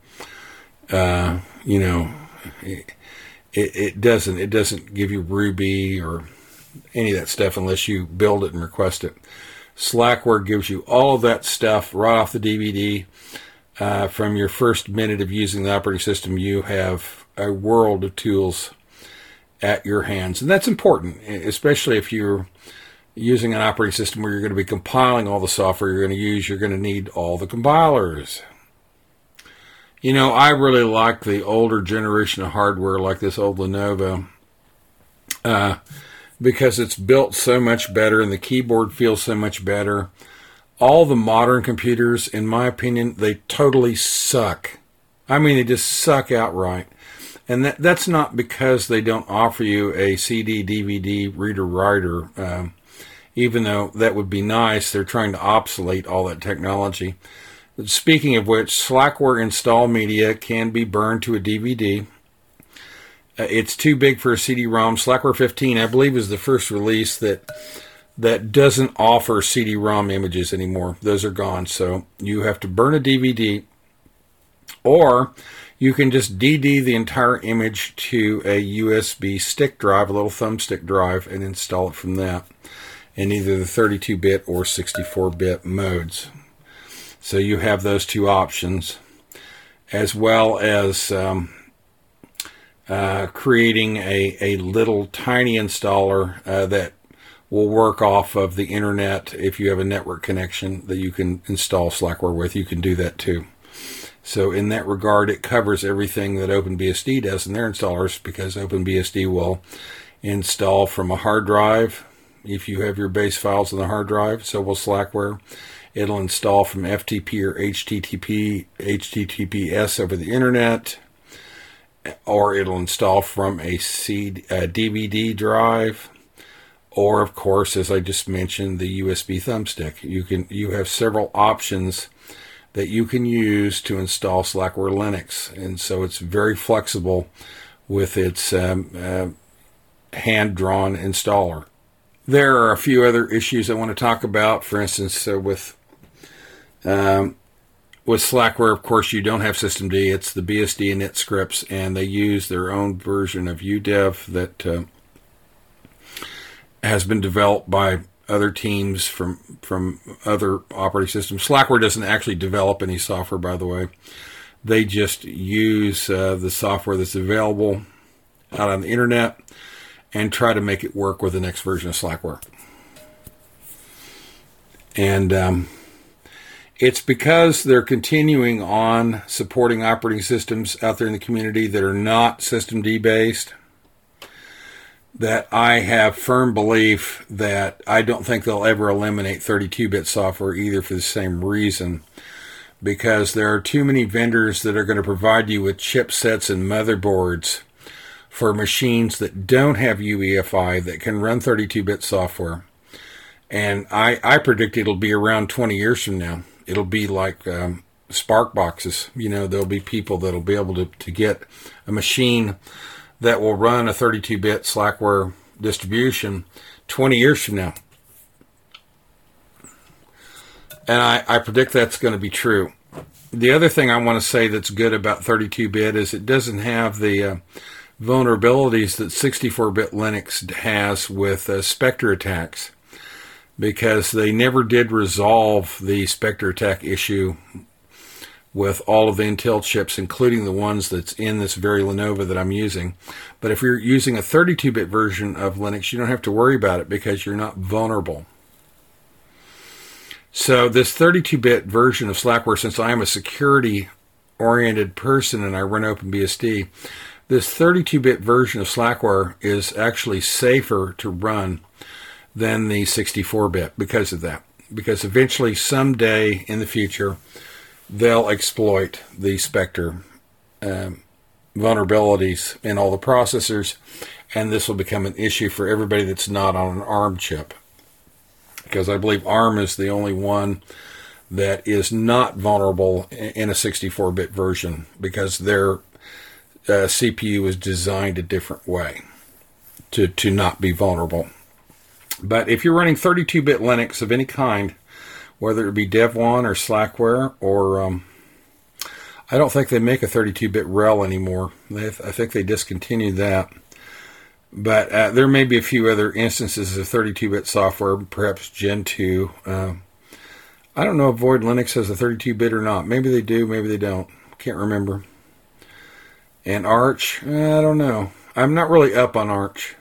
It doesn't give you Ruby or any of that stuff unless you build it and request it. Slackware gives you all of that stuff right off the DVD. From your first minute of using the operating system, you have a world of tools at your hands. And that's important, especially if you're using an operating system where you're going to be compiling all the software you're going to use. You're going to need all the compilers. I really like the older generation of hardware like this old Lenovo because it's built so much better and the keyboard feels so much better. All the modern computers, in my opinion, they totally suck. I mean, they just suck outright. And that's not because they don't offer you a CD, DVD, reader-writer. Even though that would be nice, they're trying to obsolete all that technology. Speaking of which, Slackware install media can be burned to a DVD. It's too big for a CD-ROM. Slackware 15, I believe, is the first release that doesn't offer CD-ROM images anymore. Those are gone. So you have to burn a DVD, or you can just DD the entire image to a USB stick drive, a little thumbstick drive, and install it from that in either the 32-bit or 64-bit modes. So you have those two options, as well as creating a little tiny installer that will work off of the internet. If you have a network connection that you can install Slackware with, you can do that too. So in that regard, it covers everything that OpenBSD does in their installers, because OpenBSD will install from a hard drive if you have your base files on the hard drive. So will Slackware. It'll install from FTP or HTTPS over the internet, or it'll install from a DVD drive, or of course, as I just mentioned, the USB thumbstick. You have several options that you can use to install Slackware Linux, and so it's very flexible with its hand-drawn installer. There are a few other issues I want to talk about. For instance, with Slackware, of course, you don't have systemd. It's the BSD init scripts, and they use their own version of UDEV that has been developed by other teams from other operating systems. Slackware doesn't actually develop any software, by the way. They just use the software that's available out on the internet and try to make it work with the next version of Slackware. And it's because they're continuing on supporting operating systems out there in the community that are not systemd based that I have firm belief that I don't think they'll ever eliminate 32-bit software either, for the same reason. Because there are too many vendors that are going to provide you with chipsets and motherboards for machines that don't have UEFI that can run 32-bit software. And I predict it'll be around 20 years from now. It'll be like Spark boxes. There'll be people that'll be able to get a machine that will run a 32-bit Slackware distribution 20 years from now. And I predict that's going to be true. The other thing I want to say that's good about 32-bit is it doesn't have the vulnerabilities that 64-bit Linux has with Spectre attacks, because they never did resolve the Spectre attack issue with all of the Intel chips, including the ones that's in this very Lenovo that I'm using. But if you're using a 32-bit version of Linux, you don't have to worry about it because you're not vulnerable. So this 32-bit version of Slackware, since I am a security-oriented person and I run OpenBSD, this 32-bit version of Slackware is actually safer to run than the 64-bit because of that. Because eventually, someday in the future, they'll exploit the Spectre vulnerabilities in all the processors, and this will become an issue for everybody that's not on an ARM chip. Because I believe ARM is the only one that is not vulnerable in a 64-bit version, because their CPU is designed a different way to not be vulnerable. But if you're running 32-bit Linux of any kind, whether it be Devuan or Slackware, or I don't think they make a 32-bit RHEL anymore. I think they discontinued that. But there may be a few other instances of 32-bit software, perhaps Gen 2. I don't know if Void Linux has a 32-bit or not. Maybe they do, maybe they don't. Can't remember. And Arch, I don't know. I'm not really up on Arch.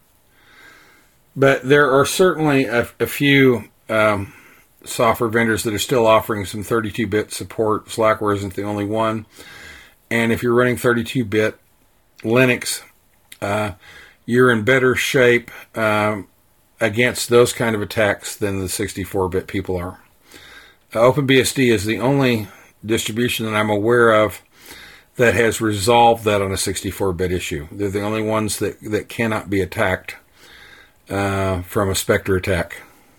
But there are certainly a few software vendors that are still offering some 32-bit support. Slackware isn't the only one. And if you're running 32-bit Linux, you're in better shape against those kind of attacks than the 64-bit people are. OpenBSD is the only distribution that I'm aware of that has resolved that on a 64-bit issue. They're the only ones that cannot be attacked from a Spectre attack.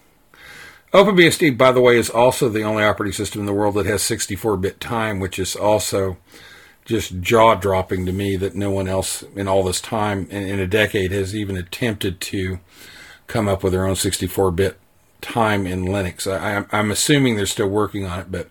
OpenBSD, by the way, is also the only operating system in the world that has 64-bit time, which is also just jaw-dropping to me that no one else in all this time, in a decade, has even attempted to come up with their own 64-bit time in Linux. I'm assuming they're still working on it, but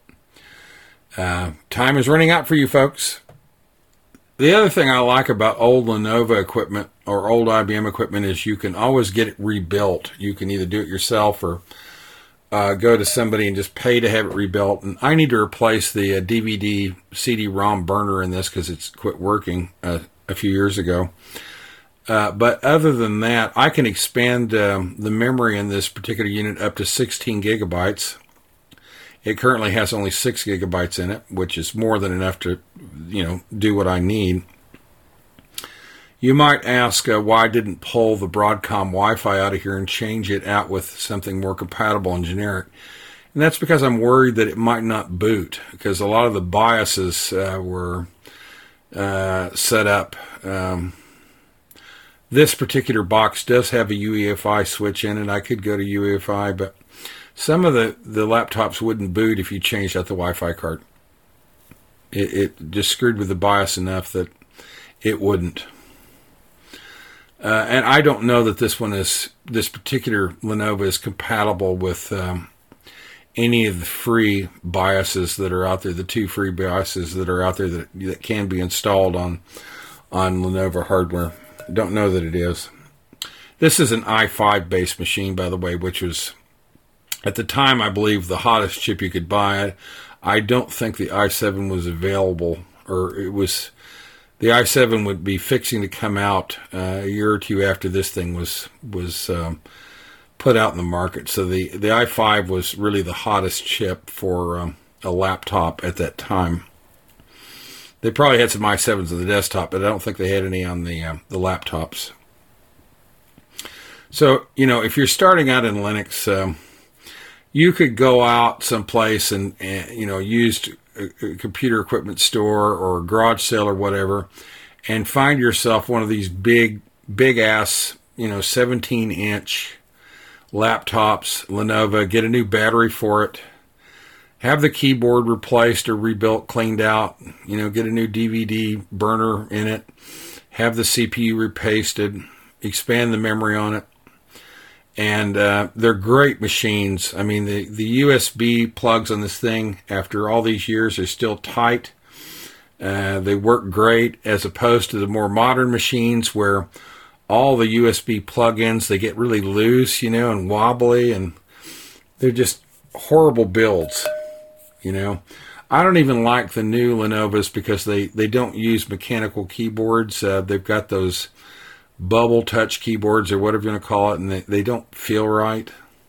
time is running out for you folks. The other thing I like about old Lenovo equipment or old IBM equipment is you can always get it rebuilt. You can either do it yourself or go to somebody and just pay to have it rebuilt. And I need to replace the DVD CD-ROM burner in this because it's quit working a few years ago. But other than that, I can expand the memory in this particular unit up to 16 gigabytes. It currently has only 6 gigabytes in it, which is more than enough to, do what I need. You might ask why I didn't pull the Broadcom Wi-Fi out of here and change it out with something more compatible and generic. And that's because I'm worried that it might not boot, because a lot of the BIOSes were set up. This particular box does have a UEFI switch in it. I could go to UEFI, but some of the laptops wouldn't boot if you changed out the Wi-Fi card. It just screwed with the BIOS enough that it wouldn't. And I don't know that this particular Lenovo is compatible with any of the free BIOSes that are out there, the 2 free BIOSes that are out there that can be installed on Lenovo hardware. Don't know that it is. This is an i5 based machine, by the way, which was at the time, I believe, the hottest chip you could buy. I don't think the i7 was available, or it was. The i7 would be fixing to come out a year or two after this thing was put out in the market. So the i5 was really the hottest chip for a laptop at that time. They probably had some i7s on the desktop, but I don't think they had any on the laptops. So, if you're starting out in Linux, you could go out someplace and used a computer equipment store or a garage sale or whatever, and find yourself one of these big ass, 17-inch laptops, Lenovo, get a new battery for it, have the keyboard replaced or rebuilt, cleaned out, get a new DVD burner in it, have the CPU repasted, expand the memory on it. And they're great machines. I mean, the USB plugs on this thing, after all these years, are still tight. They work great, as opposed to the more modern machines where all the USB plug-ins, they get really loose, and wobbly, and they're just horrible builds, I don't even like the new Lenovo's because they don't use mechanical keyboards. They've got those bubble touch keyboards or whatever you want to call it, and they don't feel right.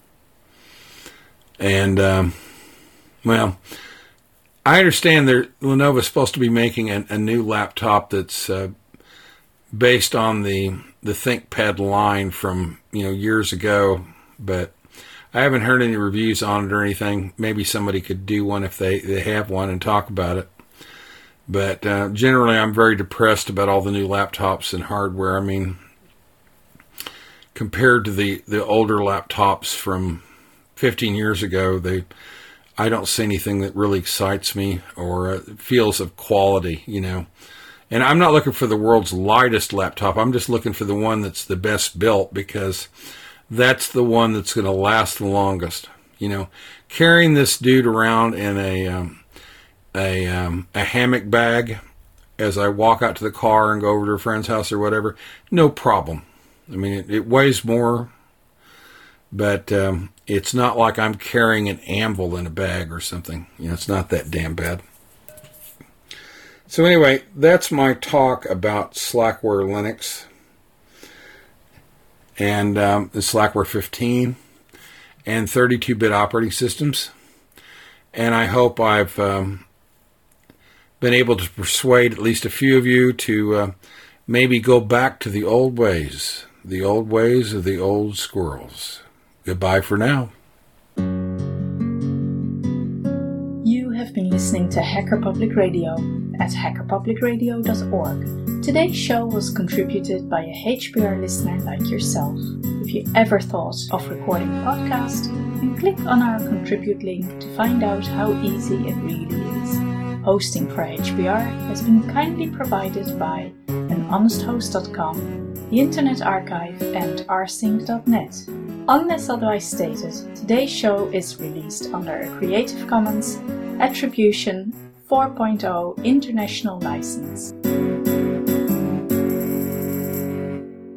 And, I understand Lenovo is supposed to be making a new laptop that's based on the ThinkPad line from years ago, but I haven't heard any reviews on it or anything. Maybe somebody could do one if they have one and talk about it. But generally, I'm very depressed about all the new laptops and hardware. I mean, compared to the older laptops from 15 years ago, I don't see anything that really excites me or feels of quality, And I'm not looking for the world's lightest laptop. I'm just looking for the one that's the best built, because that's the one that's going to last the longest. Carrying this dude around in a hammock bag as I walk out to the car and go over to a friend's house or whatever, no problem. I mean, it weighs more, but it's not like I'm carrying an anvil in a bag or something. It's not that damn bad. So anyway, that's my talk about Slackware Linux and the Slackware 15 and 32-bit operating systems. And I hope I've been able to persuade at least a few of you to maybe go back to the old ways of the old squirrels. Goodbye for now. You have been listening to Hacker Public Radio at hackerpublicradio.org. Today's show was contributed by a HPR listener like yourself. If you ever thought of recording a podcast, then click on our contribute link to find out how easy it really is. Hosting for HPR has been kindly provided by anhonesthost.com, the Internet Archive, and rsync.net. Unless otherwise stated, today's show is released under a Creative Commons Attribution 4.0 International License.